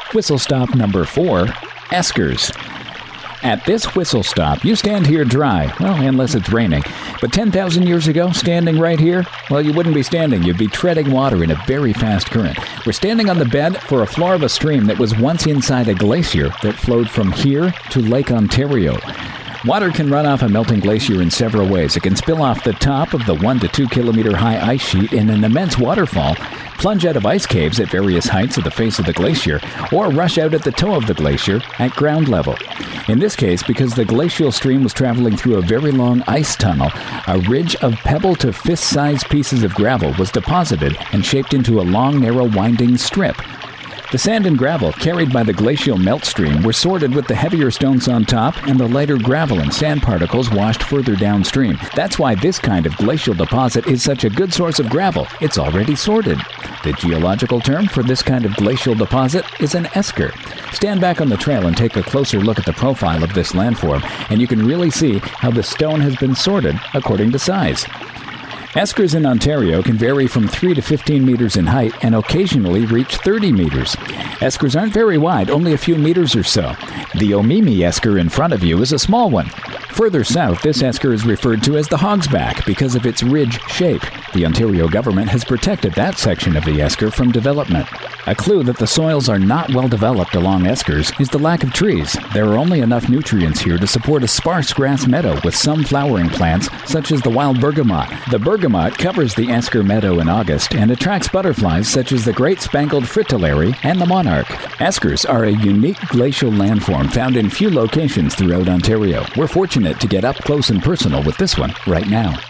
Whistle stop number 4, eskers. At this whistle stop, you stand here dry, well, unless it's raining. But 10,000 years ago, standing right here, well, you wouldn't be standing. You'd be treading water in a very fast current. We're standing on the bed for a floor of a stream that was once inside a glacier that flowed from here to Lake Ontario. Water can run off a melting glacier in several ways. It can spill off the top of the 1 to 2 kilometer high ice sheet in an immense waterfall, plunge out of ice caves at various heights of the face of the glacier, or rush out at the toe of the glacier at ground level. In this case, because the glacial stream was traveling through a very long ice tunnel, a ridge of pebble to fist-sized pieces of gravel was deposited and shaped into a long, narrow, winding strip. The sand and gravel carried by the glacial melt stream were sorted with the heavier stones on top and the lighter gravel and sand particles washed further downstream. That's why this kind of glacial deposit is such a good source of gravel. It's already sorted. The geological term for this kind of glacial deposit is an esker. Stand back on the trail and take a closer look at the profile of this landform, and you can really see how the stone has been sorted according to size. Eskers in Ontario can vary from 3 to 15 meters in height and occasionally reach 30 meters. Eskers aren't very wide, only a few meters or so. The Omimi esker in front of you is a small one. Further south, this esker is referred to as the Hogsback because of its ridge shape. The Ontario government has protected that section of the esker from development. A clue that the soils are not well developed along eskers is the lack of trees. There are only enough nutrients here to support a sparse grass meadow with some flowering plants, such as the wild bergamot. The bergamot covers the esker meadow in August and attracts butterflies such as the great spangled fritillary and the monarch. Eskers are a unique glacial landform found in few locations throughout Ontario. We're fortunate to get up close and personal with this one right now.